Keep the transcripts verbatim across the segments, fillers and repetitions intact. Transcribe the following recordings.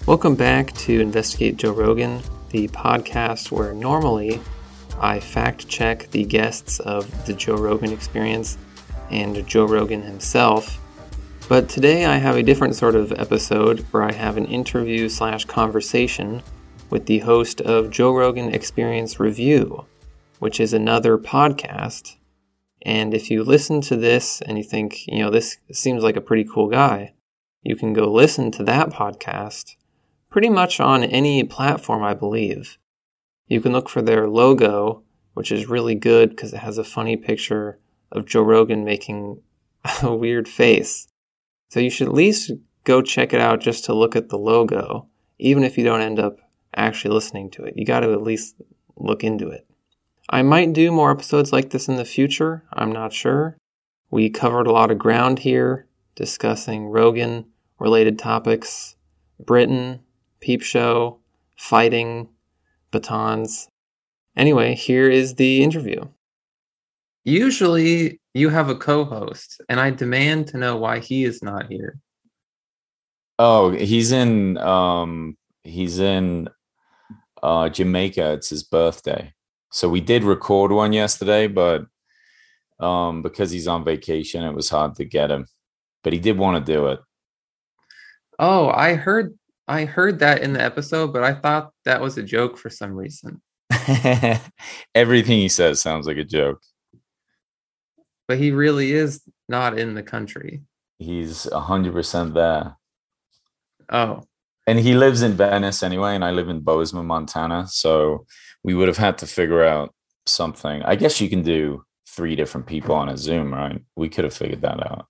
Welcome back to Investigate Joe Rogan, the podcast where normally I fact-check the guests of the Joe Rogan Experience and Joe Rogan himself. But today I have a different sort of episode where I have an interview slash conversation with the host of Joe Rogan Experience Review, which is another podcast. And if you listen to this and you think, you know, this seems like a pretty cool guy, you can go listen to that podcast pretty much on any platform, I believe. You can look for their logo, which is really good because it has a funny picture of Joe Rogan making a weird face. So you should at least go check it out just to look at the logo, even if you don't end up actually listening to it. You got to at least look into it. I might do more episodes like this in the future. I'm not sure. We covered a lot of ground here, discussing Rogan-related topics, Britain, Peep Show, fighting, batons. Anyway, here is the interview. Usually you have a co-host, and I demand to know why he is not here. Oh, he's in um he's in uh Jamaica. It's his birthday. So we did record one yesterday, but um because he's on vacation, it was hard to get him. But he did want to do it. Oh, I heard I heard that in the episode, but I thought that was a joke for some reason. Everything he says sounds like a joke. But he really is not in the country. He's one hundred percent there. Oh. And he lives in Venice anyway, and I live in Bozeman, Montana. So we would have had to figure out something. I guess you can do three different people on a Zoom, right? We could have figured that out.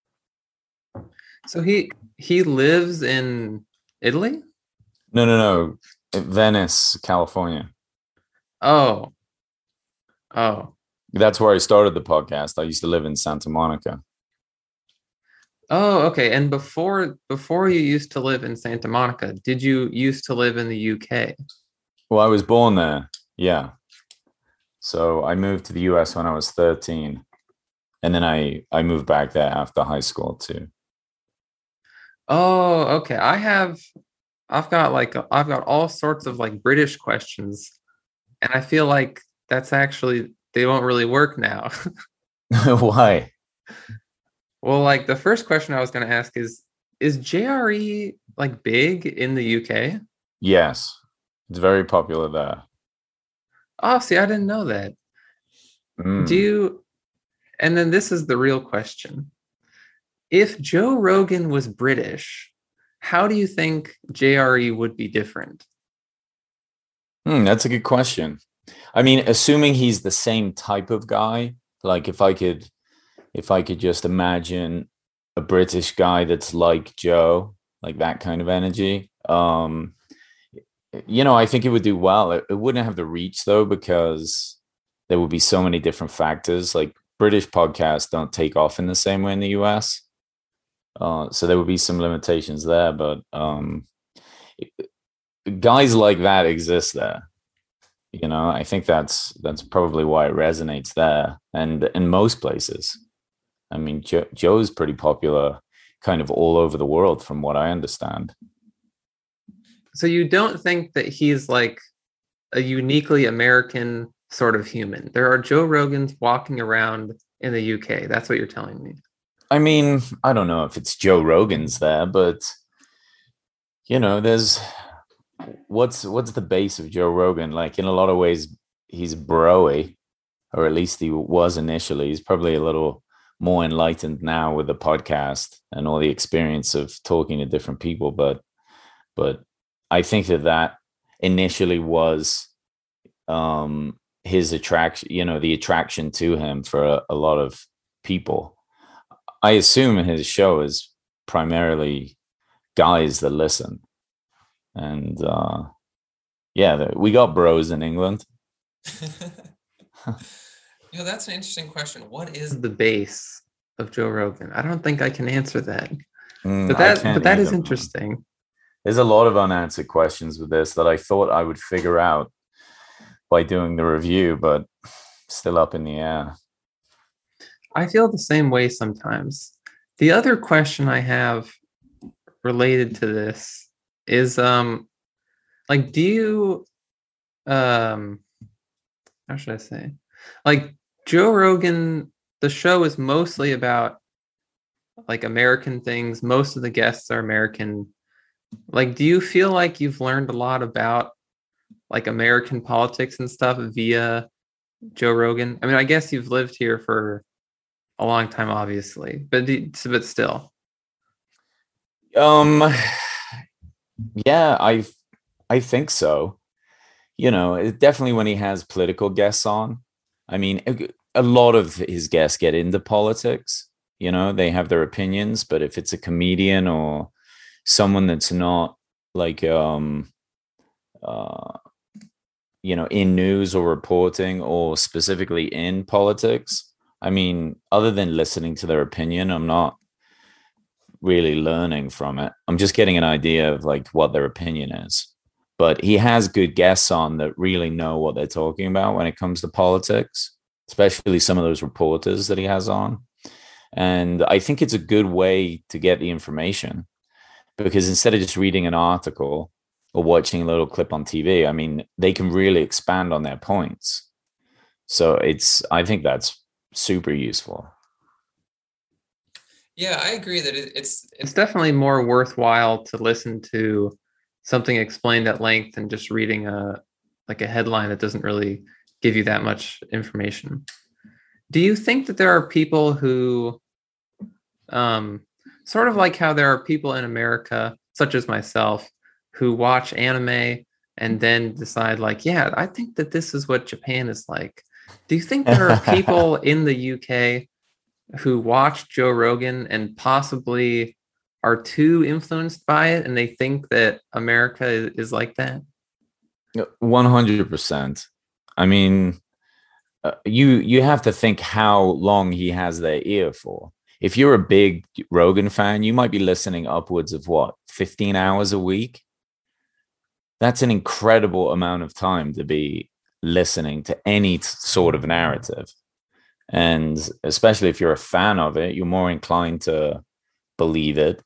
So he he lives in Italy? No, no, no. Venice, California. Oh. Oh. That's where I started the podcast. I used to live in Santa Monica. Oh, okay. And before before you used to live in Santa Monica, did you used to live in the U K? Well, I was born there. Yeah. So I moved to the U S when I was thirteen. And then I, I moved back there after high school too. Oh, okay. I have I've got like I've got all sorts of like British questions. And I feel like that's actually they won't really work now. Why? Well, like the first question I was going to ask is, is J R E like big in the U K? Yes. It's very popular there. Oh, see, I didn't know that. Mm. Do you, and then this is the real question. If Joe Rogan was British, how do you think J R E would be different? Mm, that's a good question. I mean, assuming he's the same type of guy, like if I could, if I could just imagine a British guy that's like Joe, like that kind of energy, um, you know, I think it would do well. It, it wouldn't have the reach though, because there would be so many different factors. Like British podcasts don't take off in the same way in the U S. Uh, so there would be some limitations there, but um, guys like that exist there. You know, I think that's that's probably why it resonates there and in most places. I mean, Joe, Joe's pretty popular kind of all over the world from what I understand. So you don't think that he's like a uniquely American sort of human? There are Joe Rogans walking around in the U K. That's what you're telling me. I mean, I don't know if it's Joe Rogan's there, but, you know, there's what's what's the base of Joe Rogan? Like in a lot of ways, he's bro-y, or at least he was initially. He's probably a little more enlightened now with the podcast and all the experience of talking to different people. But but I think that that initially was um, his attraction, you know, the attraction to him for a, a lot of people. I assume his show is primarily guys that listen. And uh, yeah, we got bros in England. You know, that's an interesting question. What is the base of Joe Rogan? I don't think I can answer that. Mm, but that but that is interesting. There's a lot of unanswered questions with this that I thought I would figure out by doing the review, but still up in the air. I feel the same way sometimes. The other question I have related to this is um like do you um how should I say? Like Joe Rogan, the show is mostly about like American things. Most of the guests are American. Like, do you feel like you've learned a lot about like American politics and stuff via Joe Rogan? I mean, I guess you've lived here for a long time, obviously, but but still. Um, yeah, I I think so. You know, it, definitely when he has political guests on. I mean, a, a lot of his guests get into politics. You know, they have their opinions, but if it's a comedian or someone that's not like um uh you know in news or reporting or specifically in politics, I mean, other than listening to their opinion, I'm not really learning from it. I'm just getting an idea of like what their opinion is. But he has good guests on that really know what they're talking about when it comes to politics, especially some of those reporters that he has on. And I think it's a good way to get the information, because instead of just reading an article or watching a little clip on T V, I mean, they can really expand on their points. So it's, I think that's super useful. Yeah, I agree that it, it's it's definitely more worthwhile to listen to something explained at length than just reading a like a headline that doesn't really give you that much information. Do you think that there are people who, um, sort of like how there are people in America, such as myself, who watch anime and then decide like, yeah, I think that this is what Japan is like. Do you think there are people in the U K who watch Joe Rogan and possibly are too influenced by it and they think that America is, is like that? one hundred percent. I mean, uh, you you have to think how long he has their ear for. If you're a big Rogan fan, you might be listening upwards of what, fifteen hours a week? That's an incredible amount of time to be listening to any sort of narrative. And especially if you're a fan of it, you're more inclined to believe it.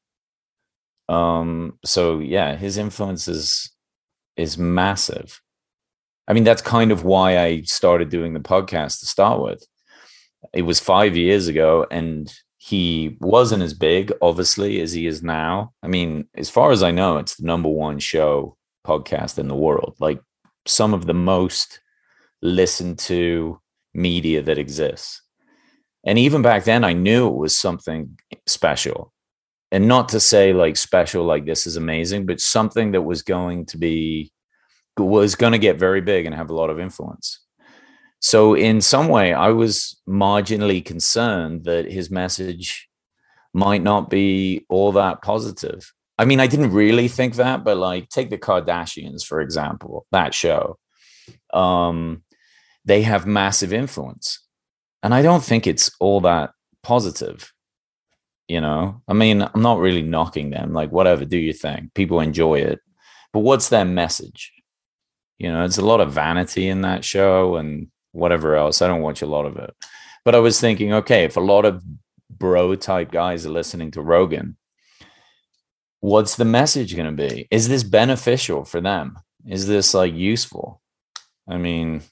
Um, so yeah, his influence is is massive. I mean, that's kind of why I started doing the podcast to start with. It was five years ago, and he wasn't as big, obviously, as he is now. I mean, as far as I know, it's the number one show podcast in the world. Like some of the most listened to media that exists. And even back then, I knew it was something special. And not to say like special, like this is amazing, but something that was going to be, was going to get very big and have a lot of influence. So in some way, I was marginally concerned that his message might not be all that positive. I mean, I didn't really think that, but like take the Kardashians, for example, that show. Um, they have massive influence. And I don't think it's all that positive. You know, I mean, I'm not really knocking them, like whatever, do your thing. People enjoy it. But what's their message? You know, it's a lot of vanity in that show and whatever else. I don't watch a lot of it. But I was thinking, okay, if a lot of bro type guys are listening to Rogan, what's the message going to be? Is this beneficial for them? Is this like useful? I mean,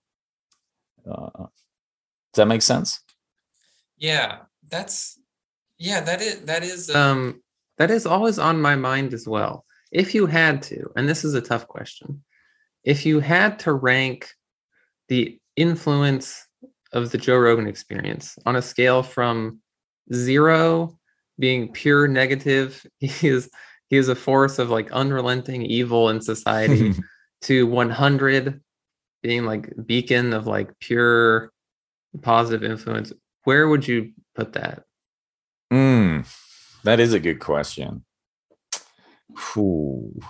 uh, does that make sense? Yeah, that's, yeah, that is, that is, um, that is always on my mind as well. If you had to, and this is a tough question, if you had to rank the influence of the Joe Rogan experience on a scale from zero being pure negative, he is he is a force of like unrelenting evil in society, to one hundred being like beacon of like pure positive influence, where would you put that? Mm, that is a good question. Ooh.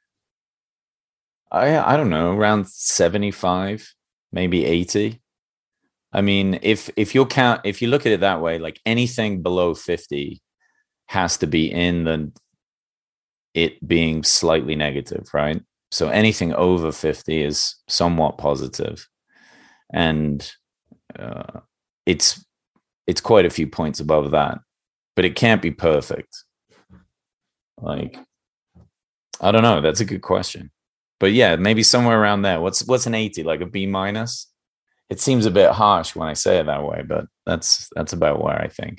I I don't know, around seventy-five, maybe eighty. I mean, if if you count, if you look at it that way, like anything below fifty has to be in the it being slightly negative, right? So anything over fifty is somewhat positive, and uh, it's it's quite a few points above that, but it can't be perfect. Like, I don't know. That's a good question. But yeah, maybe somewhere around there. What's what's an eighty? Like a B minus? It seems a bit harsh when I say it that way, but that's that's about where I think.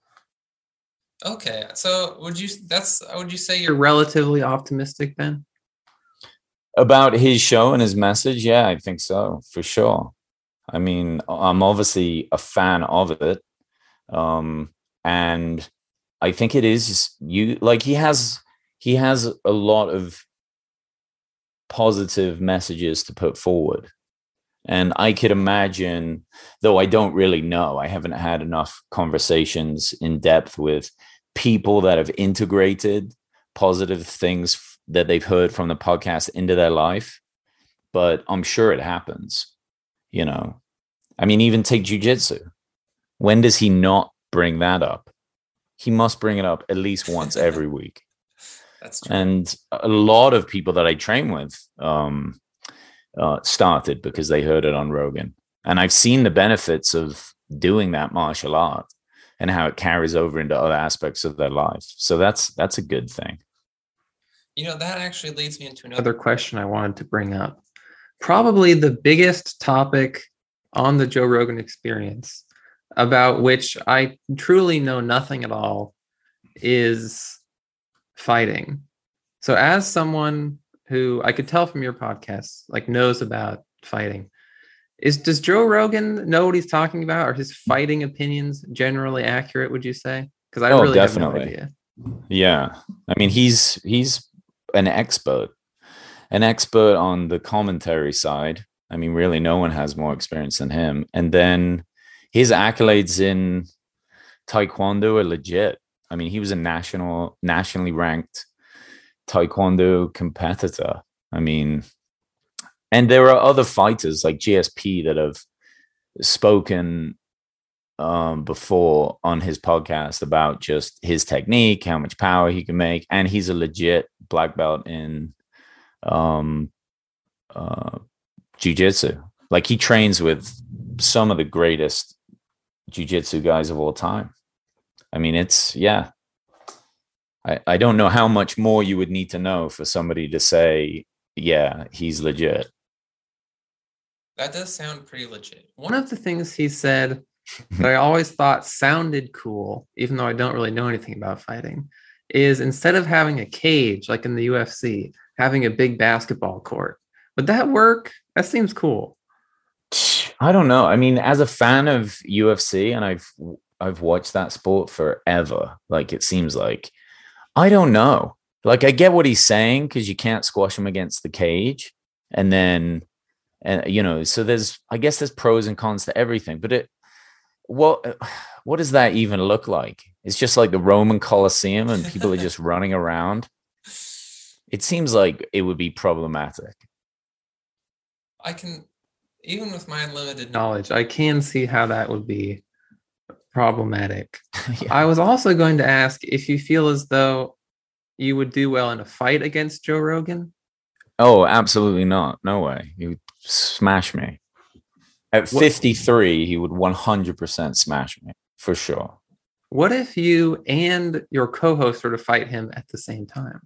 Okay, so would you that's would you say you're relatively optimistic then? About his show and his message, yeah, I think so, for sure. I mean, I'm obviously a fan of it. Um, and I think it is you like he has he has a lot of positive messages to put forward. And I could imagine, though I don't really know, I haven't had enough conversations in depth with people that have integrated positive things that they've heard from the podcast into their life. But I'm sure it happens, you know. I mean, even take jujitsu. When does he not bring that up? He must bring it up at least once every week. That's true. And a lot of people that I train with um, uh, started because they heard it on Rogan. And I've seen the benefits of doing that martial art and how it carries over into other aspects of their life. So that's that's a good thing. You know, that actually leads me into another question I wanted to bring up. Probably the biggest topic on the Joe Rogan Experience, about which I truly know nothing at all, is fighting. So as someone who I could tell from your podcast, like knows about fighting, is does Joe Rogan know what he's talking about? Are his fighting opinions generally accurate, would you say? Because I Oh, really definitely. have no idea. Yeah. I mean, he's he's an expert, an expert on the commentary side. I mean, really, no one has more experience than him. And then his accolades in Taekwondo are legit. I mean, he was a national, nationally ranked Taekwondo competitor. I mean, and there are other fighters like G S P that have spoken um, before on his podcast about just his technique, how much power he can make. And he's a legit black belt in um, uh, jiu-jitsu. Like, he trains with some of the greatest jiu-jitsu guys of all time. I mean, it's, yeah. I, I don't know how much more you would need to know for somebody to say, yeah, he's legit. That does sound pretty legit. One of the things he said that I always thought sounded cool, even though I don't really know anything about fighting, is instead of having a cage like in the U F C, having a big basketball court. Would that work? That seems cool. I don't know. I mean, as a fan of U F C, and I've I've watched that sport forever, like it seems like, I don't know. Like, I get what he's saying, because you can't squash him against the cage. And then, and you know, so there's, I guess there's pros and cons to everything. But it, what, what does that even look like? It's just like the Roman Colosseum and people are just running around. It seems like it would be problematic. I can, even with my limited knowledge, I can see how that would be problematic. Yeah. I was also going to ask if you feel as though you would do well in a fight against Joe Rogan. Oh, absolutely not. No way. He would smash me. At fifty-three, he would one hundred percent smash me, for sure. What if you and your co-host were to fight him at the same time?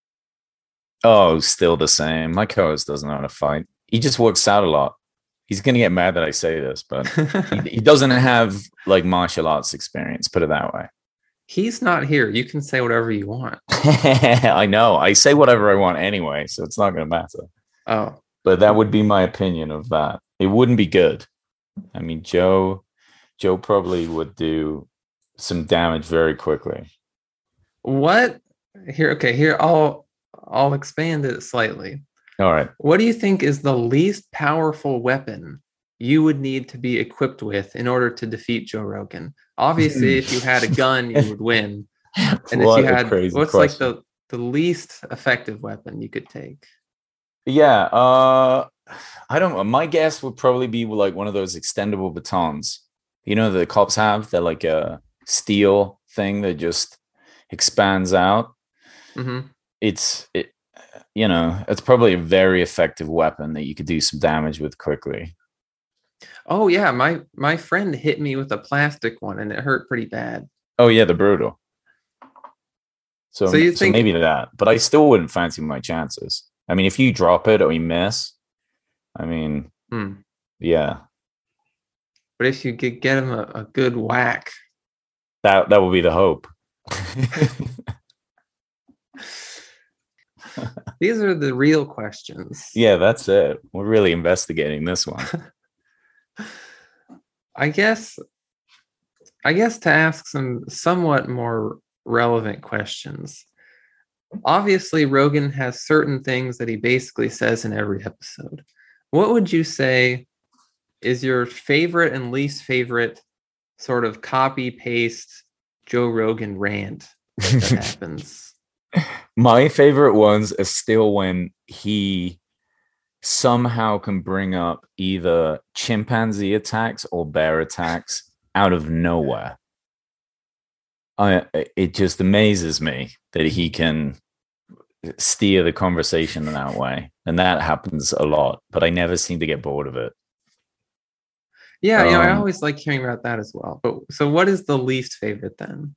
Oh, still the same. My co-host doesn't know how to fight. He just works out a lot. He's going to get mad that I say this, but he, he doesn't have like martial arts experience, put it that way. He's not here. You can say whatever you want. I know. I say whatever I want anyway, so it's not going to matter. Oh. But that would be my opinion of that. It wouldn't be good. I mean, Joe, Joe probably would do some damage very quickly. What? Here, okay, here, I'll, I'll expand it slightly. All right. What do you think is the least powerful weapon you would need to be equipped with in order to defeat Joe Rogan? Obviously, if you had a gun, you would win. And what if you had, what's question. like the, the least effective weapon you could take? Yeah. Uh, I don't know. My guess would probably be like one of those extendable batons. You know, the cops have, they're like a steel thing that just expands out. Mm-hmm. It's, it, you know, it's probably a very effective weapon that you could do some damage with quickly. Oh yeah, my my friend hit me with a plastic one and it hurt pretty bad. Oh yeah, the brutal. So, So you so think, maybe that, but I still wouldn't fancy my chances. I mean, if you drop it or you miss, I mean, hmm, yeah, but if you could get him a, a good whack, that that would be the hope. these are the real questions. Yeah, that's it. We're really investigating this one. I guess, I guess to ask some somewhat more relevant questions. Obviously, Rogan has certain things that he basically says in every episode. What would you say is your favorite and least favorite sort of copy paste Joe Rogan rant that happens? My favorite ones are still when he somehow can bring up either chimpanzee attacks or bear attacks out of nowhere. I it just amazes me that he can steer the conversation in that way, and that happens a lot. But I never seem to get bored of it. Yeah, you know, I Um, always like hearing about that as well. But so, what is the least favorite then?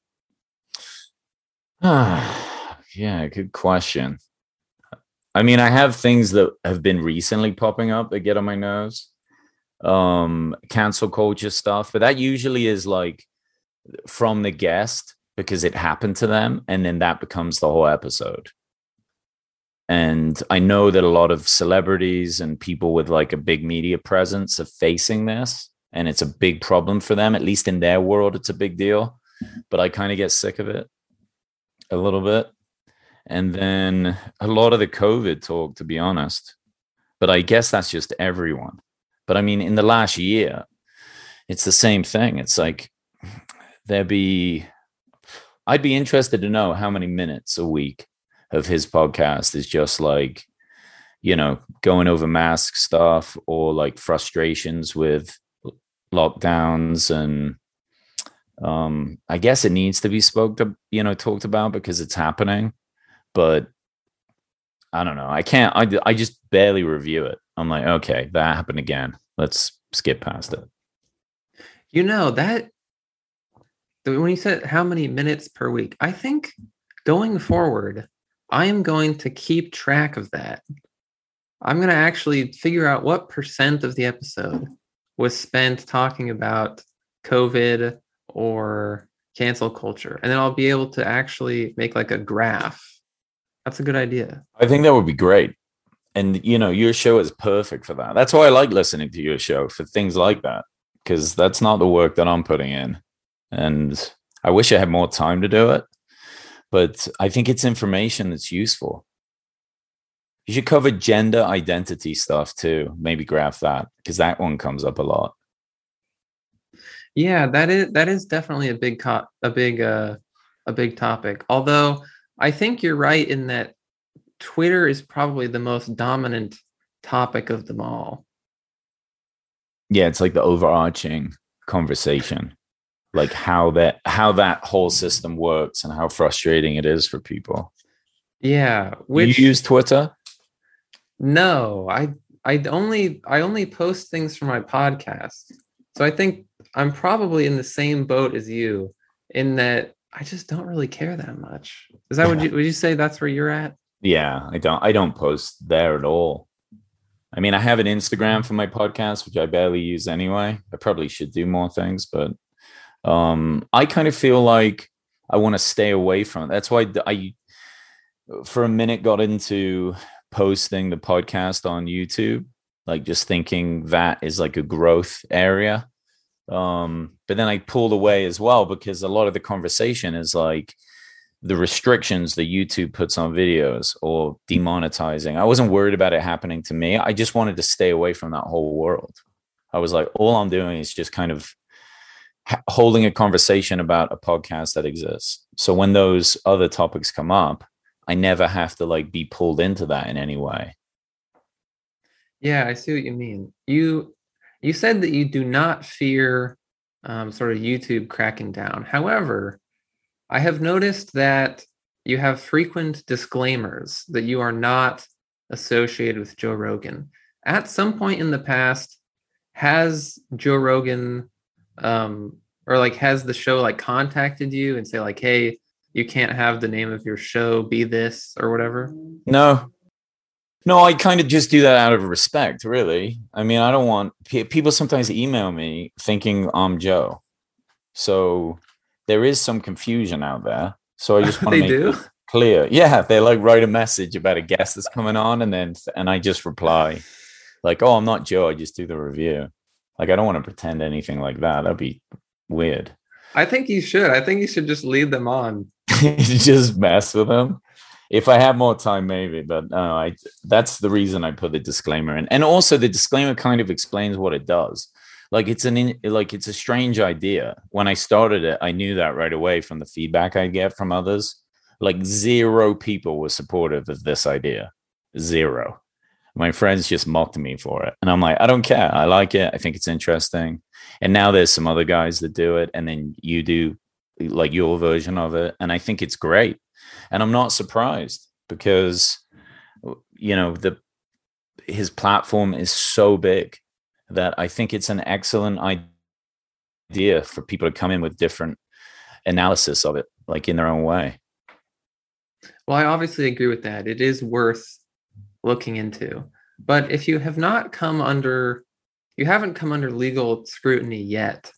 yeah, good question. I mean, I have things that have been recently popping up that get on my nerves. Um, cancel culture stuff, but that usually is like from the guest because it happened to them, and then that becomes the whole episode. And I know that a lot of celebrities and people with like a big media presence are facing this, and it's a big problem for them. At least in their world, it's a big deal. But I kind of get sick of it a little bit. And then a lot of the COVID talk, to be honest. But I guess that's just everyone. But I mean, in the last year, it's the same thing. It's like there be, I'd be interested to know how many minutes a week of his podcast is just like, you know, going over mask stuff or like frustrations with lockdowns. And um, I guess it needs to be spoke to, you know, talked about because it's happening. But I don't know. I can't, I, I just barely review it. I'm like, okay, that happened again. Let's skip past it. You know, that when you said how many minutes per week, I think going forward, I am going to keep track of that. I'm going to actually figure out what percent of the episode was spent talking about COVID or cancel culture. And then I'll be able to actually make like a graph. That's a good idea. I think that would be great. And, you know, your show is perfect for that. That's why I like listening to your show, for things like that, because that's not the work that I'm putting in. And I wish I had more time to do it. But I think it's information that's useful. You should cover gender identity stuff too. Maybe graph that, because that one comes up a lot. Yeah, that is that is definitely a big co- a big uh, a big topic. Although I think you're right in that Twitter is probably the most dominant topic of them all. Yeah, it's like the overarching conversation, like how that how that whole system works and how frustrating it is for people. Yeah, which you use Twitter? No, I I only I only post things for my podcast. So I think I'm probably in the same boat as you in that I just don't really care that much. Is that would you would you say that's where you're at? Yeah, I don't I don't post there at all. I mean, I have an Instagram for my podcast, which I barely use anyway. I probably should do more things, but um, I kind of feel like I want to stay away from it. That's why I, for a minute, got into posting the podcast on YouTube, like just thinking that is like a growth area. Um, but then I pulled away as well because a lot of the conversation is like the restrictions that YouTube puts on videos or demonetizing. I wasn't worried about it happening to me. I just wanted to stay away from that whole world. I was like, all I'm doing is just kind of ha- holding a conversation about a podcast that exists. So when those other topics come up, I never have to like be pulled into that in any way. Yeah, I see what you mean. You you said that you do not fear um, sort of YouTube cracking down. However, I have noticed that you have frequent disclaimers that you are not associated with Joe Rogan. At some point in the past, has Joe Rogan um, or like has the show like contacted you and say like, hey, you can't have the name of your show be this or whatever? No, no, I kind of just do that out of respect, really. I mean, I don't want people sometimes email me thinking I'm Joe. So there is some confusion out there. So I just want to They make do? it clear. Yeah, they like write a message about a guest that's coming on, and then and I just reply like, "Oh, I'm not Joe. I just do the review." Like, I don't want to pretend anything like that. That'd be weird. I think you should. I think you should just lead them on. Just mess with them. If I have more time, maybe, but no, I that's the reason I put the disclaimer in. And also the disclaimer kind of explains what it does. Like it's an in, like it's a strange idea. When I started it, I knew that right away from the feedback I get from others. Like zero people were supportive of this idea. Zero. My friends just mocked me for it. And I'm like, I don't care. I like it. I think it's interesting. And now there's some other guys that do it. And then you do like your version of it. And I think it's great. And I'm not surprised because, you know, the his platform is so big that I think it's an excellent idea for people to come in with different analysis of it, like in their own way. Well, I obviously agree with that. It is worth looking into. But if you have not come under, you haven't come under legal scrutiny yet,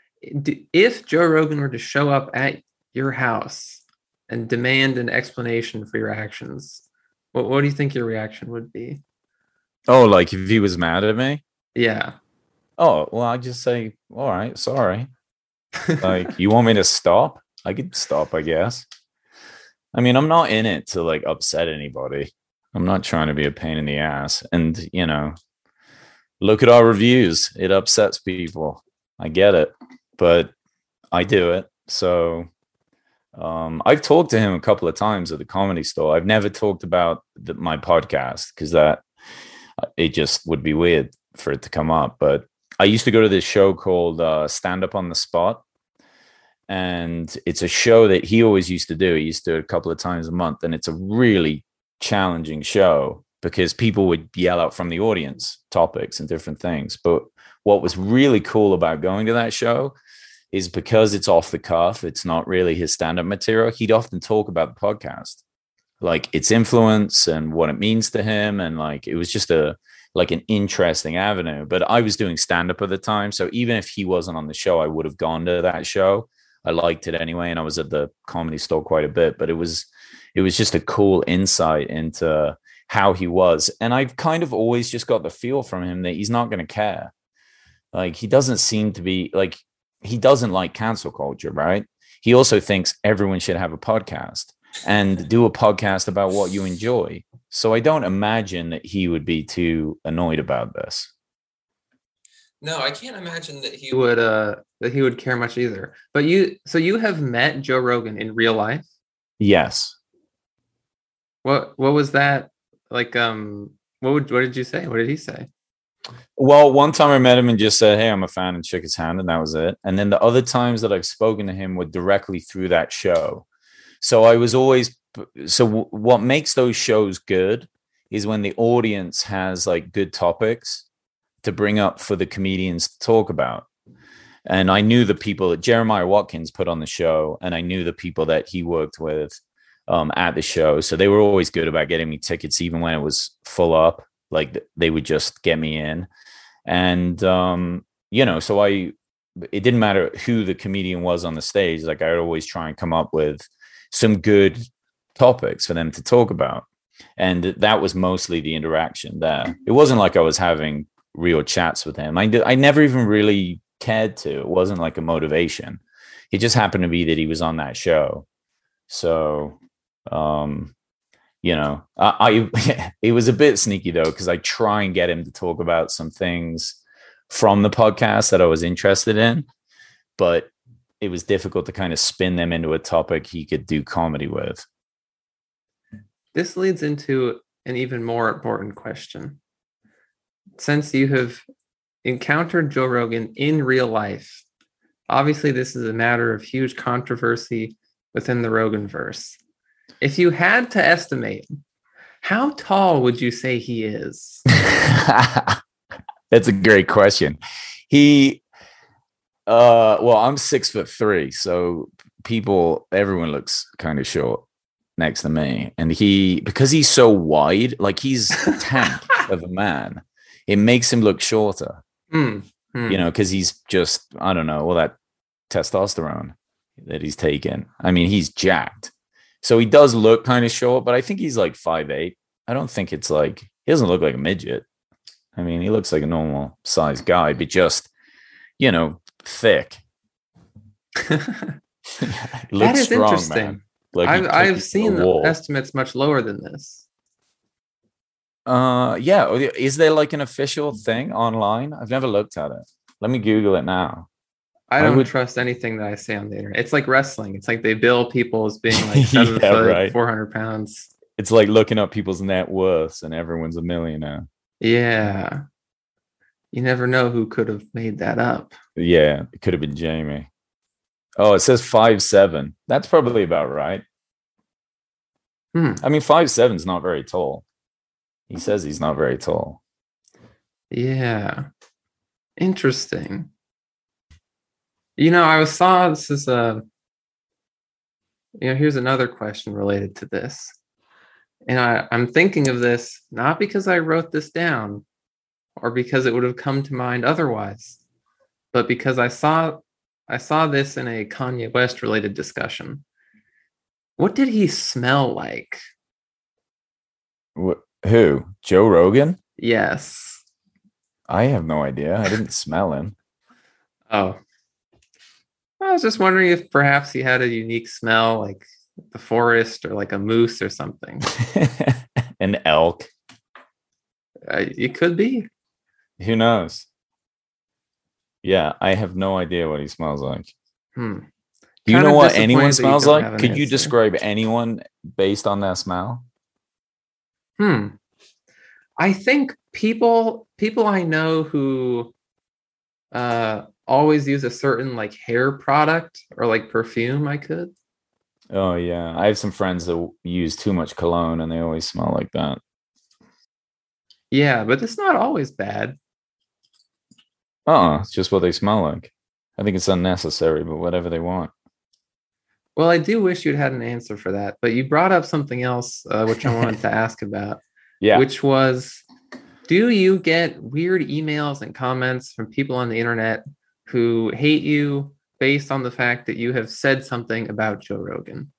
if Joe Rogan were to show up at your house and demand an explanation for your actions, what, what do you think your reaction would be? Oh, like if he was mad at me? Yeah. Oh, well, I'd just say, all right, sorry. Like, you want me to stop? I could stop, I guess. I mean, I'm not in it to like upset anybody. I'm not trying to be a pain in the ass. And, you know, look at our reviews. It upsets people. I get it, but I do it. So um, I've talked to him a couple of times at the Comedy Store. I've never talked about the, my podcast because that it just would be weird for it to come up. But I used to go to this show called uh, Stand Up on the Spot. And it's a show that he always used to do. He used to do it a couple of times a month. And it's a really challenging show because people would yell out from the audience topics and different things. But what was really cool about going to that show is because it's off the cuff, it's not really his stand-up material. He'd often talk about the podcast, like its influence and what it means to him. And like, it was just a, like an interesting avenue. But I was doing stand-up at the time. So even if he wasn't on the show, I would have gone to that show. I liked it anyway. And I was at the Comedy Store quite a bit, but it was, it was just a cool insight into how he was. And I've kind of always just got the feel from him that he's not going to care. Like, he doesn't seem to be like, he doesn't like cancel culture, right? He also thinks everyone should have a podcast and do a podcast about what you enjoy. So I don't imagine that he would be too annoyed about this. No, I can't imagine that he would uh that he would care much either. But you so you have met Joe Rogan in real life? Yes. What what was that like um what would what did you say? What did he say? Well, one time I met him and just said, "Hey, I'm a fan," and shook his hand, and that was it. And then the other times that I've spoken to him were directly through that show. So I was always so w- what makes those shows good is when the audience has like good topics to bring up for the comedians to talk about. And I knew the people that Jeremiah Watkins put on the show, and I knew the people that he worked with um, at the show. So they were always good about getting me tickets, even when it was full up. Like they would just get me in. And, um, you know, so I, it didn't matter who the comedian was on the stage. Like I would always try and come up with some good topics for them to talk about. And that was mostly the interaction there. It wasn't like I was having real chats with him. I did, I never even really cared to. It wasn't like a motivation. It just happened to be that he was on that show. So, um, you know, I, I it was a bit sneaky though, because I try and get him to talk about some things from the podcast that I was interested in, but it was difficult to kind of spin them into a topic he could do comedy with. This leads into an even more important question. Since you have encountered Joe Rogan in real life, obviously this is a matter of huge controversy within the Roganverse. If you had to estimate, how tall would you say he is? That's a great question. He, Uh, well, I'm six foot three, so people, everyone looks kind of short next to me, and he because he's so wide, like he's a tank of a man. It makes him look shorter, Mm, mm. you know, because he's just I don't know all that testosterone that he's taken. I mean, he's jacked, so he does look kind of short, but I think he's like five eight. I don't think it's like he doesn't look like a midget. I mean, he looks like a normal sized guy, but just you know. Thick. That is strong, interesting. Man. Like I've, I've seen estimates much lower than this. Uh, yeah. Is there like an official thing online? I've never looked at it. Let me Google it now. I don't I would... trust anything that I say on the internet. It's like wrestling. It's like they bill people as being like seven yeah, foot, right. four hundred pounds. It's like looking up people's net worths, and everyone's a millionaire. Yeah. You never know who could have made that up. Yeah, it could have been Jamie. Oh, it says five seven. That's probably about right. Hmm. I mean, five seven is not very tall. He says he's not very tall. Yeah. Interesting. You know, I was saw this is a. You know, here's another question related to this, and I, I'm thinking of this not because I wrote this down, or because it would have come to mind otherwise, but because I saw I saw this in a Kanye West related discussion. What did he smell like? What, who? Joe Rogan? Yes. I have no idea. I didn't smell him. Oh. I was just wondering if perhaps he had a unique smell like the forest or like a moose or something. An elk. Uh, it could be. Who knows? Yeah, I have no idea what he smells like. Hmm. Do you kind know what anyone smells like? Could answer. You describe anyone based on their smell? Hmm. I think people people I know who uh, always use a certain like hair product or like perfume. I could. Oh yeah, I have some friends that use too much cologne and they always smell like that. Yeah, but it's not always bad. Uh-uh, it's just what they smell like. I think it's unnecessary, but whatever they want. Well, I do wish you'd had an answer for that, but you brought up something else, uh, which I wanted to ask about. Yeah. Which was, do you get weird emails and comments from people on the internet who hate you based on the fact that you have said something about Joe Rogan?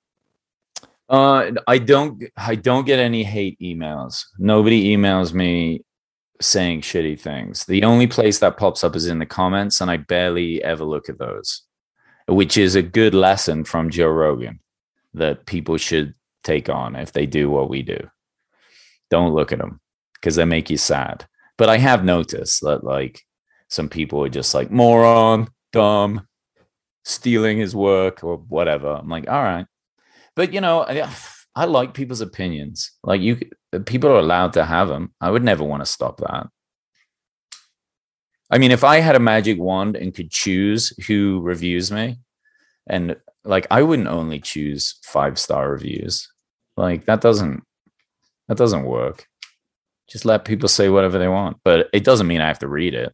Uh, I don't. I don't get any hate emails. Nobody emails me saying shitty things. The only place that pops up is in the comments, and I barely ever look at those, which is a good lesson from Joe Rogan that people should take on if they do what we do. Don't look at them because they make you sad. But I have noticed that like some people are just like moron, dumb, stealing his work or whatever. I'm like, all right. But, you know, I, I like people's opinions. Like you, people are allowed to have them. I would never want to stop that. I mean, if I had a magic wand and could choose who reviews me, and like, I wouldn't only choose five-star reviews. Like that doesn't, that doesn't work. Just let people say whatever they want, but it doesn't mean I have to read it.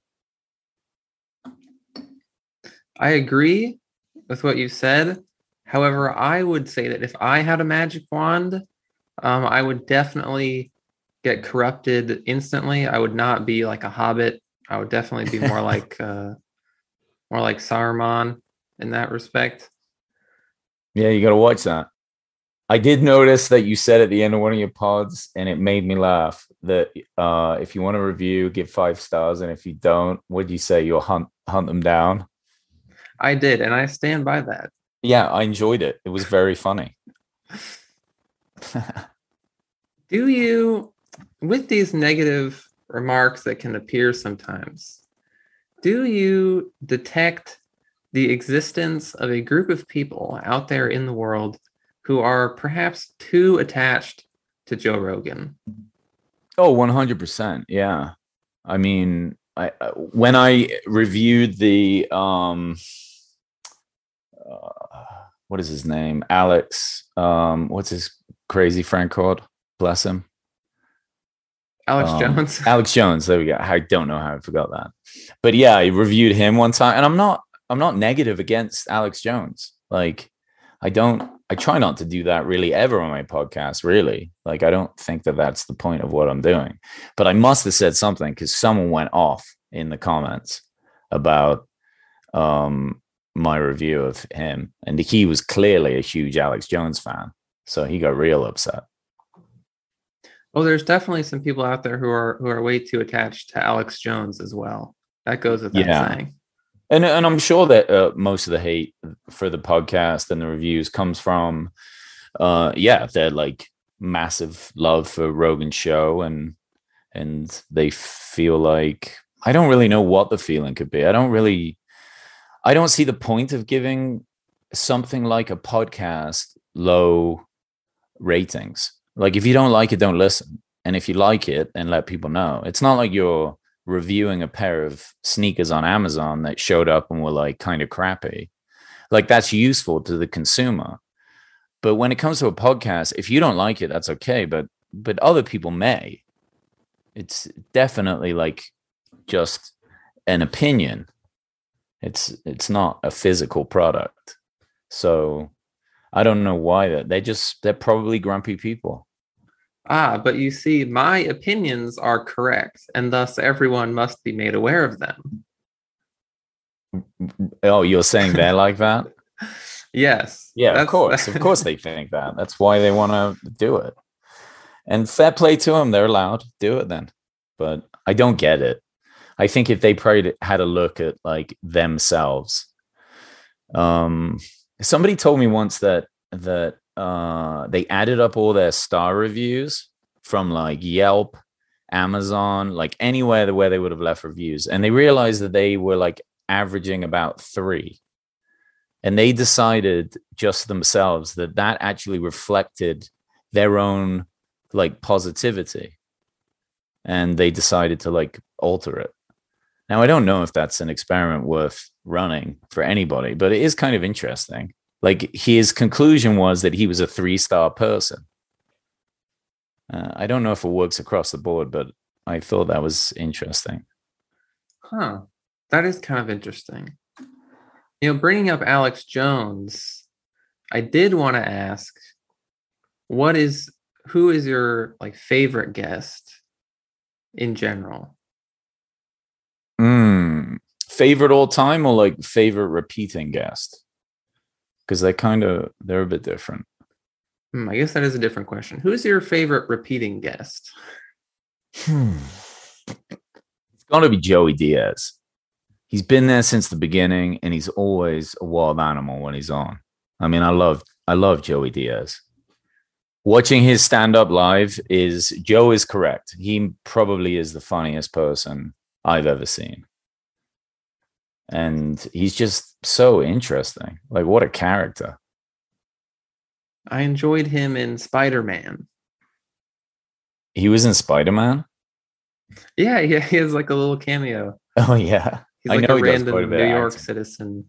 I agree with what you said. However, I would say that if I had a magic wand, um, I would definitely get corrupted instantly. I would not be like a hobbit. I would definitely be more like uh, more like Saruman in that respect. Yeah, you got to watch that. I did notice that you said at the end of one of your pods, and it made me laugh, that uh, if you want to review, give five stars, and if you don't, what do you say? You'll hunt hunt them down? I did, and I stand by that. Yeah, I enjoyed it. It was very funny. Do you, with these negative remarks that can appear sometimes, do you detect the existence of a group of people out there in the world who are perhaps too attached to Joe Rogan? Oh, one hundred percent. Yeah. I mean, I, when I reviewed the, um, uh, what is his name? Alex, um, what's his crazy friend called? Bless him. Alex um, Jones. Alex Jones. There we go. I don't know how I forgot that. But yeah, I reviewed him one time, and I'm not, I'm not negative against Alex Jones. Like, I don't, I try not to do that really ever on my podcast, really. Like, I don't think that that's the point of what I'm doing. But I must have said something because someone went off in the comments about um, my review of him. And he was clearly a huge Alex Jones fan. So he got real upset. Oh, there's definitely some people out there who are who are way too attached to Alex Jones as well. That goes with that yeah. saying. And and I'm sure that uh, most of the hate for the podcast and the reviews comes from, uh, yeah, they're like massive love for Rogan's show, and and they feel like, I don't really know what the feeling could be. I don't really, I don't see the point of giving something like a podcast low ratings. Like, if you don't like it, don't listen. And if you like it, then let people know. It's not like you're reviewing a pair of sneakers on Amazon that showed up and were like kind of crappy. Like, that's useful to the consumer. But when it comes to a podcast, if you don't like it, that's okay. But but other people may. It's definitely like just an opinion. It's it's not a physical product. So I don't know why that they just they're probably grumpy people. Ah, but you see, my opinions are correct, and thus everyone must be made aware of them. Oh, you're saying they're like that? Yes. Yeah, of course. Of course they think that. That's why they want to do it. And fair play to them. They're allowed to do it then. But I don't get it. I think if they probably had a look at like themselves. Um, somebody told me once that that uh, they added up all their star reviews from like Yelp, Amazon, like anywhere where they would have left reviews. And they realized that they were like averaging about three. And they decided just themselves that that actually reflected their own like positivity. And they decided to like alter it. Now, I don't know if that's an experiment worth running for anybody, but it is kind of interesting. Like, his conclusion was that he was a three-star person. Uh, I don't know if it works across the board, but I thought that was interesting. Huh. That is kind of interesting. You know, bringing up Alex Jones, I did want to ask, what is, who is your like favorite guest in general? Mm, favorite all time or like favorite repeating guest? Because they kind of, they're a bit different. Hmm, I guess that is a different question. Who's your favorite repeating guest? Hmm. It's got to be Joey Diaz. He's been there since the beginning, and he's always a wild animal when he's on. I mean, I love, I love Joey Diaz. Watching his stand-up live is, Joe is correct. He probably is the funniest person I've ever seen. And he's just so interesting. Like, what a character. I enjoyed him in Spider-Man. He was in Spider-Man? Yeah, yeah, he has like a little cameo. Oh, yeah. He's I like know a he does quite a random bit New of York acting. citizen.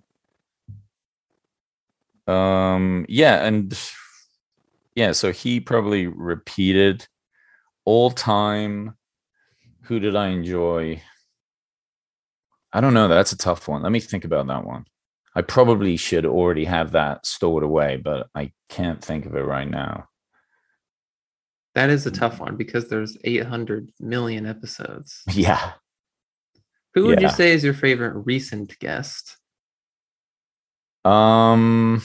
Um, yeah, and yeah, so he probably repeated all time. Who did I enjoy? I don't know. That's a tough one. Let me think about that one. I probably should already have that stored away, but I can't think of it right now. That is a tough one because there's eight hundred million episodes. Yeah. Who would yeah. you say is your favorite recent guest? Um.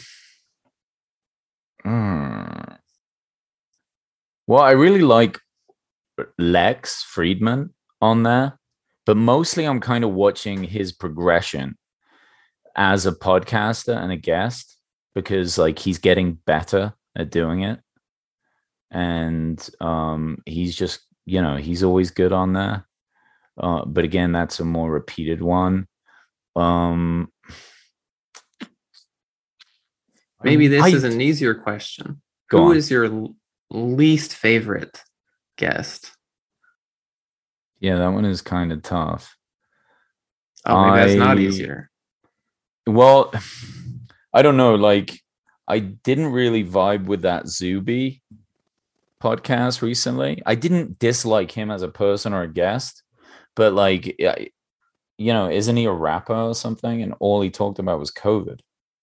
Hmm. Well, I really like Lex Friedman on there, but mostly I'm kind of watching his progression as a podcaster and a guest, because like he's getting better at doing it. And um, he's just, you know, he's always good on there. Uh, but again, that's a more repeated one. Um, Maybe this I, is an easier question. Who on. is your l- least favorite guest? Yeah, that one is kind of tough. Oh, maybe I, that's not easier. Well, I don't know. Like, I didn't really vibe with that Zuby podcast recently. I didn't dislike him as a person or a guest, but like, you know, isn't he a rapper or something? And all he talked about was COVID.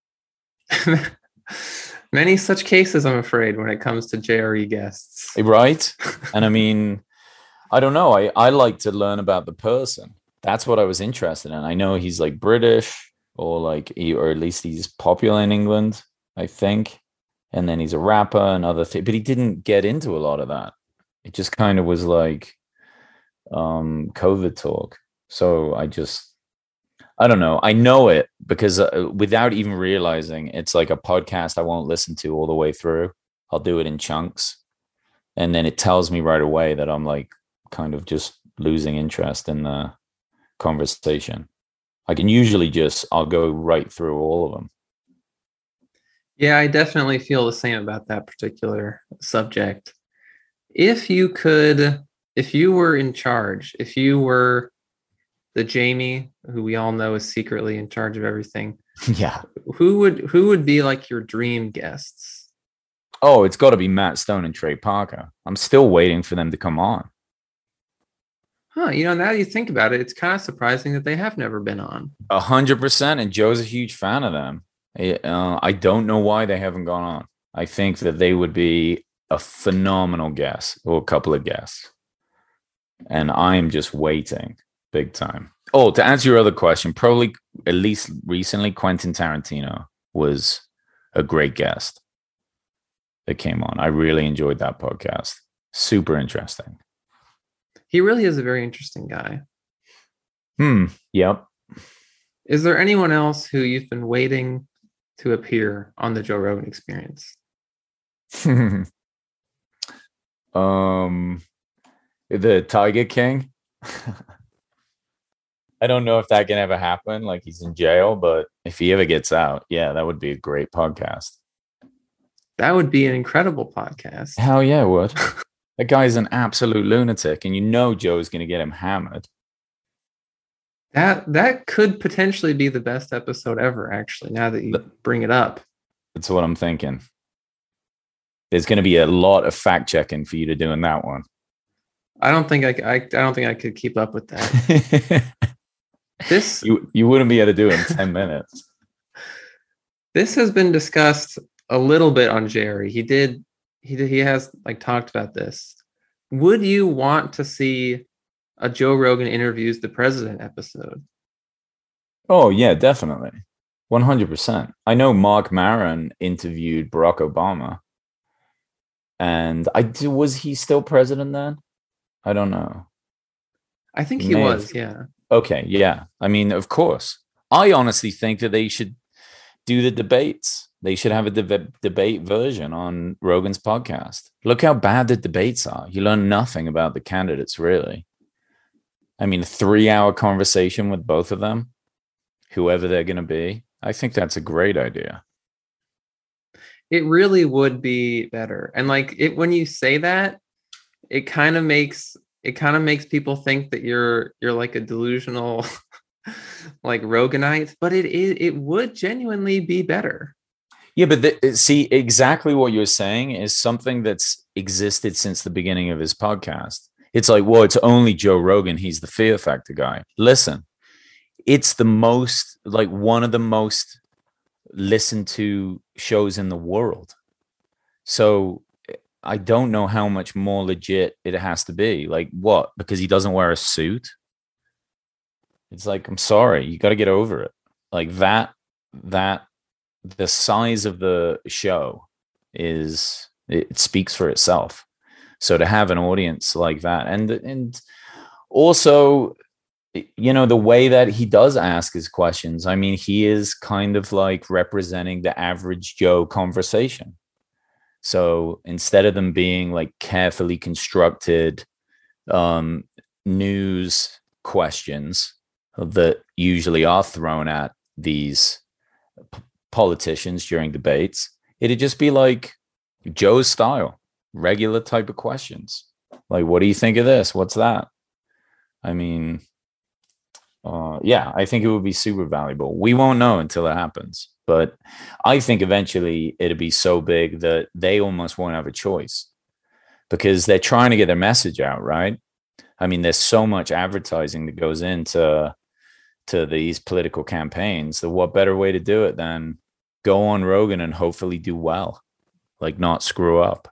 Many such cases, I'm afraid, when it comes to J R E guests. Right? And I mean, I don't know. I, I like to learn about the person. That's what I was interested in. I know he's like British or like, he, or at least he's popular in England, I think. And then he's a rapper and other things, but he didn't get into a lot of that. It just kind of was like um, COVID talk. So I just, I don't know. I know it because uh, without even realizing, it's like a podcast I won't listen to all the way through. I'll do it in chunks. And then it tells me right away that I'm like kind of just losing interest in the conversation. I can usually just, I'll go right through all of them. Yeah, I definitely feel the same about that particular subject. If you could, if you were in charge, if you were the Jamie, who we all know is secretly in charge of everything, yeah, who would who would be like your dream guests? Oh, it's got to be Matt Stone and Trey Parker. I'm still waiting for them to come on. Huh, you know, now you think about it, it's kind of surprising that they have never been on. A hundred percent, and Joe's a huge fan of them. Uh, I don't know why they haven't gone on. I think that they would be a phenomenal guest or a couple of guests. And I am just waiting big time. Oh, to answer your other question, probably at least recently, Quentin Tarantino was a great guest that came on. I really enjoyed that podcast. Super interesting. He really is a very interesting guy. Hmm. Yep. Is there anyone else who you've been waiting to appear on the Joe Rogan Experience? um, the Tiger King. I don't know if that can ever happen. Like, he's in jail, but if he ever gets out, yeah, that would be a great podcast. That would be an incredible podcast. Hell yeah, it would. That guy's an absolute lunatic, and you know Joe's going to get him hammered. That that could potentially be the best episode ever, actually, now that you bring it up. That's what I'm thinking. There's going to be a lot of fact checking for you to do in that one. I don't think I, I, I don't think I could keep up with that. this you you wouldn't be able to do it in ten minutes. This has been discussed a little bit on Jerry. He did he did, he has like talked about this. Would you want to see a Joe Rogan interviews the president episode? Oh yeah, definitely. one hundred percent. I know Mark Maron interviewed Barack Obama. And I do, was he still president then? I don't know. I think he, he was, have, yeah. Okay, yeah. I mean, of course. I honestly think that they should do the debates. They should have a de- debate version on Rogan's podcast. Look how bad the debates are. You learn nothing about the candidates, really. I mean, a three-hour conversation with both of them, whoever they're going to be. I think that's a great idea. It really would be better. And like it, when you say that, it kind of makes it kind of makes people think that you're you're like a delusional like Roganite, but it it, it would genuinely be better. Yeah, but the, see, exactly what you're saying is something that's existed since the beginning of his podcast. It's like, well, it's only Joe Rogan. He's the Fear Factor guy. Listen, it's the most, like one of the most listened to shows in the world. So I don't know how much more legit it has to be. Like what? Because he doesn't wear a suit? It's like, I'm sorry, you got to get over it. Like that, that, the size of the show is, it speaks for itself. So to have an audience like that, and and also, you know, the way that he does ask his questions, I mean, he is kind of like representing the average Joe conversation. So instead of them being like carefully constructed um, news questions that usually are thrown at these p- politicians during debates, it'd just be like Joe's style. Regular type of questions, like, what do you think of this? What's that? I mean, uh, yeah, I think it would be super valuable. We won't know until it happens, but I think eventually it'll be so big that they almost won't have a choice because they're trying to get their message out, right? I mean, there's so much advertising that goes into to these political campaigns, so what better way to do it than go on Rogan and hopefully do well, like not screw up.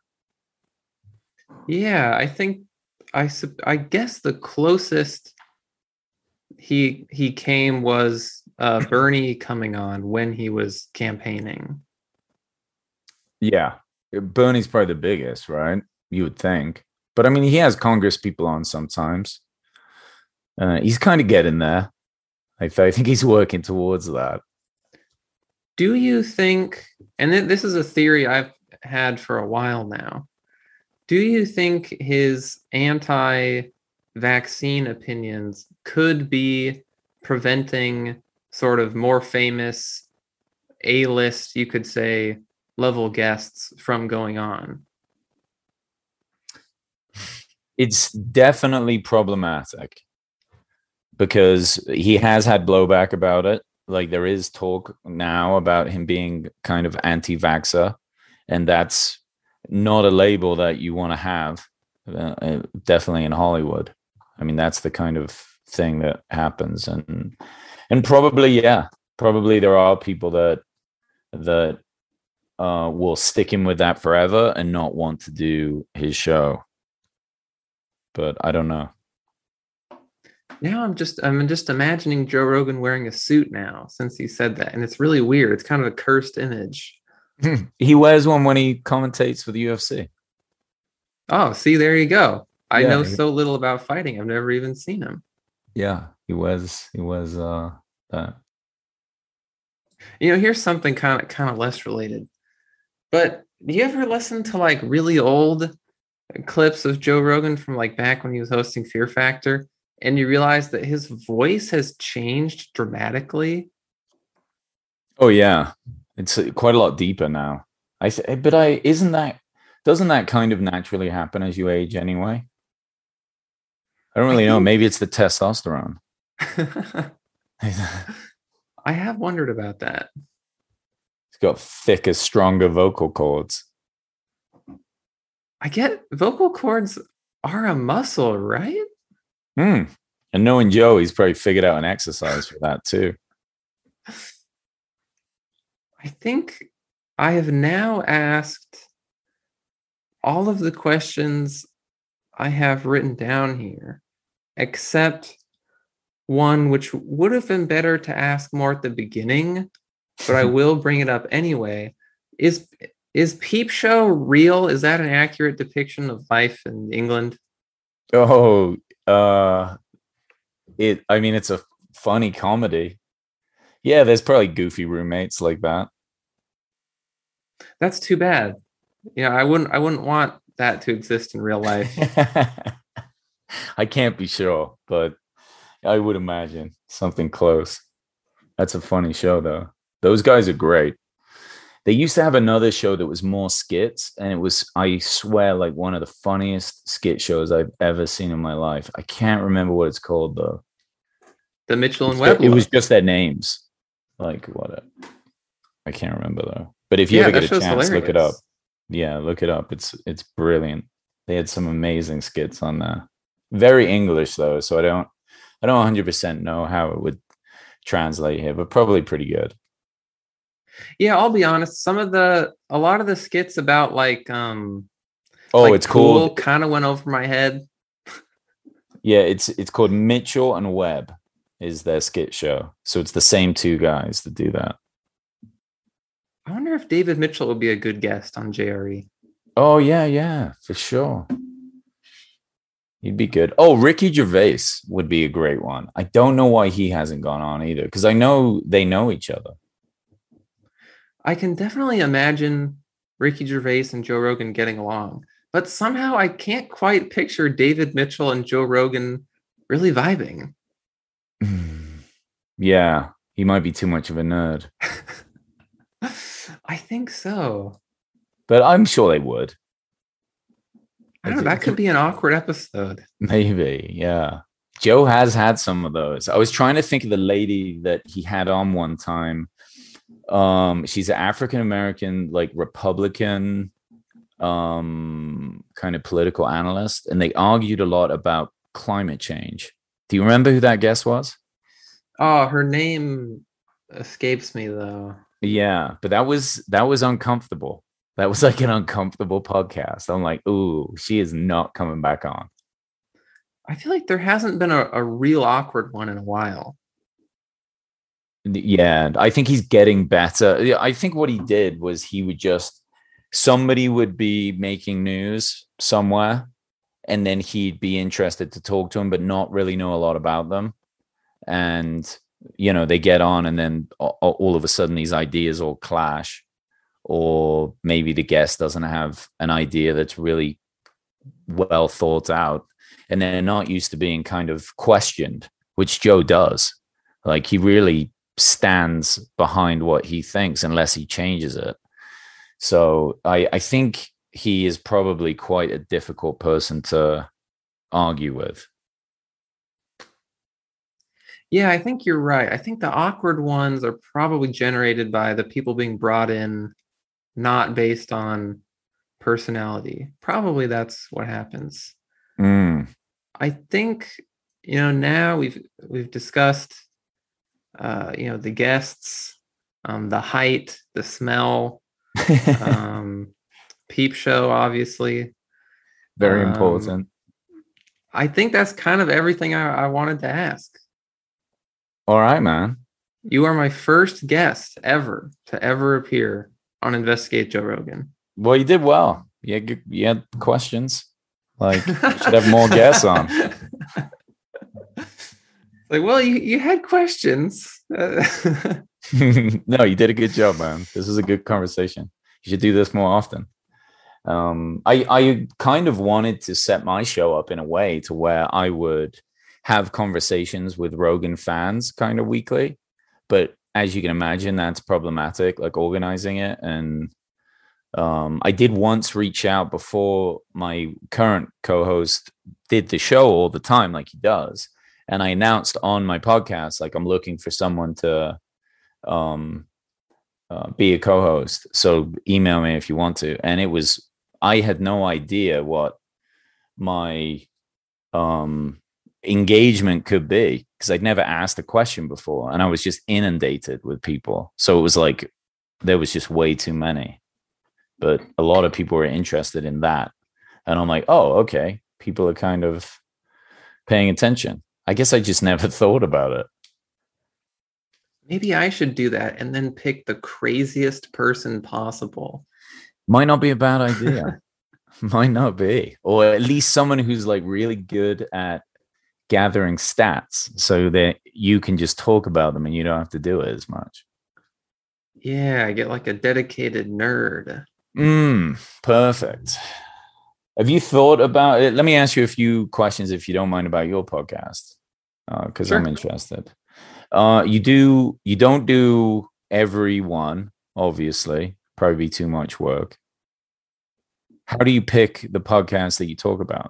Yeah, I think I I guess the closest he he came was uh, Bernie coming on when he was campaigning. Yeah, Bernie's probably the biggest, right? You would think, but I mean, he has Congress people on sometimes. Uh, he's kind of getting there. I, th- I think he's working towards that. Do you think, and th- this is a theory I've had for a while now, do you think his anti-vaccine opinions could be preventing sort of more famous A-list, you could say, level guests from going on? It's definitely problematic because he has had blowback about it. Like there is talk now about him being kind of anti-vaxxer, and that's not a label that you want to have, uh, definitely in Hollywood. I mean, that's the kind of thing that happens. And and probably, yeah, probably there are people that that uh, will stick him with that forever and not want to do his show. But I don't know. Now I'm just I'm just imagining Joe Rogan wearing a suit now since he said that, and it's really weird. It's kind of a cursed image. He wears one when he commentates for the U F C. Oh, see, there you go. I Yeah, know he- so little about fighting. I've never even seen him. Yeah, he wears he wears uh that. You know, here's something kind of kind of less related. But do you ever listen to like really old clips of Joe Rogan from like back when he was hosting Fear Factor, and you realize that his voice has changed dramatically? Oh yeah, it's uh, quite a lot deeper now. I th- but I isn't that doesn't that kind of naturally happen as you age anyway? I don't really I know. think- Maybe it's the testosterone. I have wondered about that. He's got thicker, stronger vocal cords. I get vocal cords are a muscle, right? Hmm. And knowing Joe, he's probably figured out an exercise for that too. I think I have now asked all of the questions I have written down here, except one which would have been better to ask more at the beginning, but I will bring it up anyway. Is is Peep Show real? Is that an accurate depiction of life in England? Oh, uh, it. I mean, it's a funny comedy. Yeah, there's probably goofy roommates like that. That's too bad. Yeah, I wouldn't I wouldn't want that to exist in real life. I can't be sure, but I would imagine something close. That's a funny show, though. Those guys are great. They used to have another show that was more skits, and it was, I swear, like one of the funniest skit shows I've ever seen in my life. I can't remember what it's called, though. The Mitchell and It's Webb. ju- It was Look. just their names. Like what? A, I can't remember though. But if you Yeah, ever that get a show's chance, look it up. hilarious. Yeah, look it up. It's it's brilliant. They had some amazing skits on there. Very English though, so I don't I don't one hundred percent know how it would translate here, but probably pretty good. Yeah, I'll be honest. Some of the a lot of the skits about like um Oh, like it's pool called kind of went over my head. yeah, it's it's called Mitchell and Webb is their skit show. So it's the same two guys that do that. I wonder if David Mitchell would be a good guest on J R E. Oh yeah, yeah, for sure. He'd be good. Oh, Ricky Gervais would be a great one. I don't know why he hasn't gone on either, because I know they know each other. I can definitely imagine Ricky Gervais and Joe Rogan getting along, but somehow I can't quite picture David Mitchell and Joe Rogan really vibing. Yeah, he might be too much of a nerd, I think so. but I'm sure they would. I don't know. That could be an awkward episode. Maybe, yeah. Joe has had some of those. I was trying to think of the lady that he had on one time. Um, she's an African American, like Republican, um, kind of political analyst, and they argued a lot about climate change. Do you remember who that guest was? Oh, her name escapes me though. Yeah, but that was that was uncomfortable. That was like an uncomfortable podcast. I'm like, ooh, she is not coming back on. I feel like there hasn't been a, a real awkward one in a while. Yeah, I think he's getting better. Yeah, I think what he did was he would just somebody would be making news somewhere, and then he'd be interested to talk to him, but not really know a lot about them. And you know, they get on, and then all of a sudden these ideas all clash, or maybe the guest doesn't have an idea that's really well thought out, and they're not used to being kind of questioned, which Joe does. Like he really stands behind what he thinks unless he changes it. So I, I think he is probably quite a difficult person to argue with. Yeah, I think you're right. I think the awkward ones are probably generated by the people being brought in, not based on personality. Probably that's what happens. Mm. I think, you know, now we've we've discussed uh, you know, the guests, um, the height, the smell, um, peep show, obviously. Very Um, important. I think that's kind of everything I, I wanted to ask. All right, man. You are my first guest ever to ever appear on Investigate Joe Rogan. Well, you did well. You had, you had questions. Like, you should have more guests on. Like, well, you, you had questions. No, you did a good job, man. This is a good conversation. You should do this more often. Um, I, I kind of wanted to set my show up in a way to where I would have conversations with Rogan fans kind of weekly. But as you can imagine, that's problematic, like organizing it. And um, I did once reach out before my current co-host did the show all the time, like he does. And I announced on my podcast, like, I'm looking for someone to um, uh, be a co-host. So email me if you want to. And it was, I had no idea what my um, engagement could be because I'd never asked a question before. And I was just inundated with people. So it was like, there was just way too many. But a lot of people were interested in that. And I'm like, oh, okay. People are kind of paying attention. I guess I just never thought about it. Maybe I should do that and then pick the craziest person possible. Might not be a bad idea. Might not be. Or at least someone who's like really good at gathering stats so that you can just talk about them and you don't have to do it as much. Yeah, I get like a dedicated nerd. Mm, perfect. Have you thought about it? Let me ask you a few questions, if you don't mind, about your podcast, because uh, sure. I'm interested. Uh, you do, you don't do every one, obviously. Probably be too much work. How do you pick the podcasts that you talk about?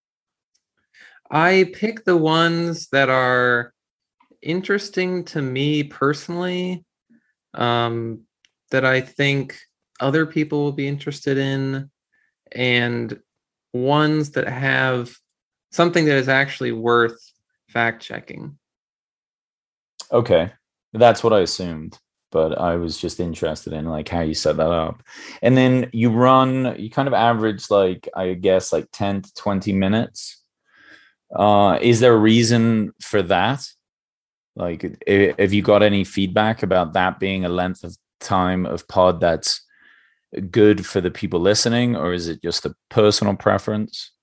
I pick the ones that are interesting to me personally, um, that I think other people will be interested in, and ones that have something that is actually worth fact checking. Okay, that's what I assumed, but I was just interested in like how you set that up. And then you run, you kind of average like, I guess, like ten to twenty minutes. Uh, is there a reason for that? Like, have you got any feedback about that being a length of time of pod that's good for the people listening, or is it just a personal preference?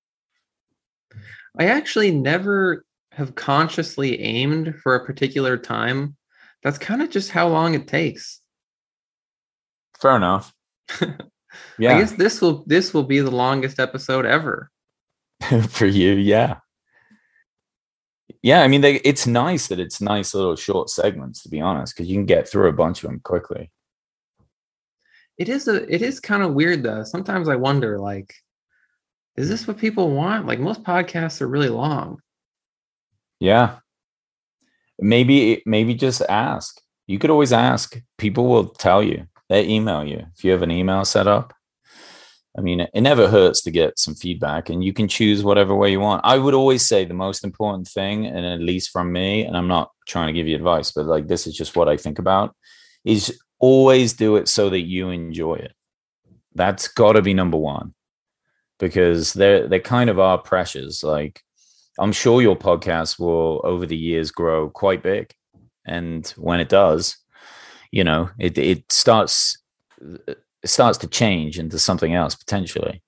I actually never have consciously aimed for a particular time. That's kind of just how long it takes. Fair enough. Yeah. I guess this will this will be the longest episode ever. For you, yeah. Yeah, I mean, they, it's nice that it's nice little short segments, to be honest, because you can get through a bunch of them quickly. It is a it is kind of weird though. Sometimes I wonder, like, is this what people want? Like, most podcasts are really long. Yeah. Maybe maybe just ask. You could always ask. People will tell you. They email you. If you have an email set up, I mean, it never hurts to get some feedback, and you can choose whatever way you want. I would always say the most important thing, and at least from me, and I'm not trying to give you advice, but like this is just what I think about, is always do it so that you enjoy it. That's got to be number one, because there there kind of are pressures. Like, I'm sure your podcast will over the years grow quite big, and when it does, you know, it it starts it starts to change into something else potentially.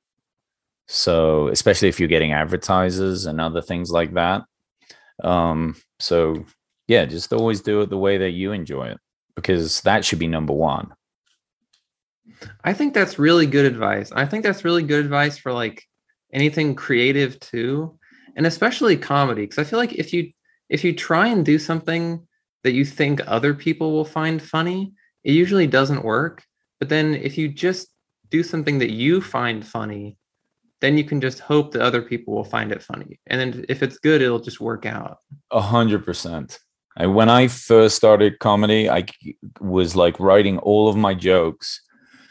So especially if you're getting advertisers and other things like that. Um, so yeah, just always do it the way that you enjoy it, because that should be number one. I think that's really good advice. I think that's really good advice for like anything creative too, and especially comedy. Because I feel like if you if you try and do something that you think other people will find funny, it usually doesn't work. But then if you just do something that you find funny, then you can just hope that other people will find it funny. And then if it's good, it'll just work out. A hundred percent. When I first started comedy, I was like writing all of my jokes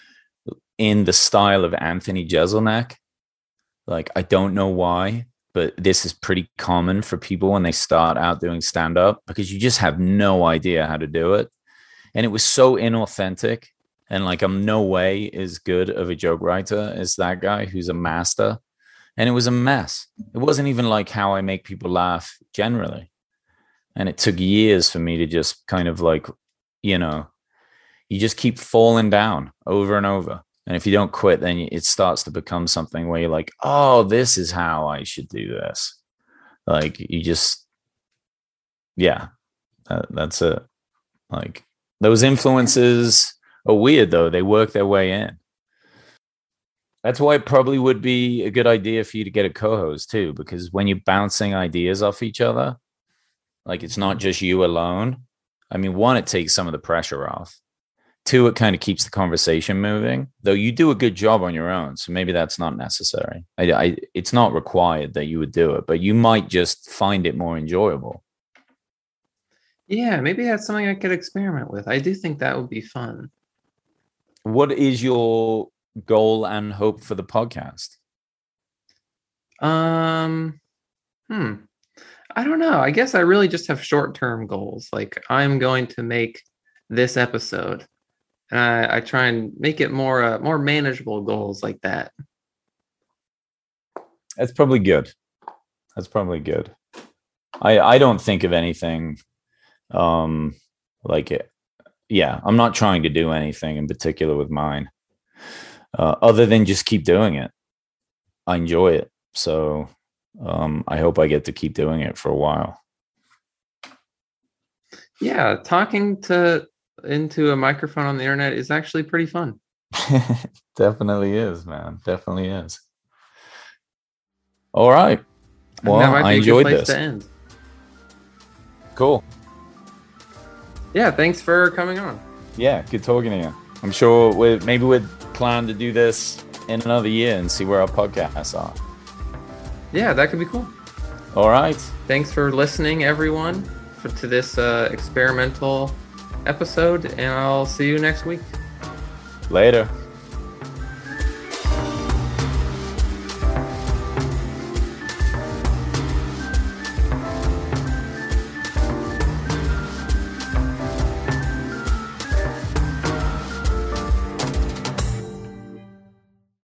in the style of Anthony Jeselnik. Like, I don't know why, but this is pretty common for people when they start out doing stand-up, because you just have no idea how to do it. And it was so inauthentic. And like, I'm no way as good of a joke writer as that guy who's a master. And it was a mess. It wasn't even like how I make people laugh generally. And it took years for me to just kind of like, you know, you just keep falling down over and over. And if you don't quit, then it starts to become something where you're like, oh, this is how I should do this. Like, you just, yeah, that, that's it. Like, those influences are weird, though. They work their way in. That's why it probably would be a good idea for you to get a co-host too, because when you're bouncing ideas off each other, like, it's not just you alone. I mean, one, it takes some of the pressure off. Two, it kind of keeps the conversation moving, though you do a good job on your own. So maybe that's not necessary. I, I, it's not required that you would do it, but you might just find it more enjoyable. Yeah, maybe that's something I could experiment with. I do think that would be fun. What is your goal and hope for the podcast? Um, hmm. I don't know. I guess I really just have short-term goals. Like, I'm going to make this episode, and I, I try and make it more uh, more manageable goals like that. That's probably good. That's probably good. I I don't think of anything um like it. Yeah, I'm not trying to do anything in particular with mine, uh, other than just keep doing it. I enjoy it, so um, I hope I get to keep doing it for a while. Yeah, talking to into a microphone on the internet is actually pretty fun. Definitely is, man. Definitely is. All right. Well, that might be I a enjoyed good place this. to end. Cool. Yeah, thanks for coming on. Yeah, good talking to you. I'm sure we maybe we'd plan to do this in another year and see where our podcasts are. Yeah, that could be cool. All right. Thanks for listening, everyone, for, to this uh, experimental episode, and I'll see you next week. Later.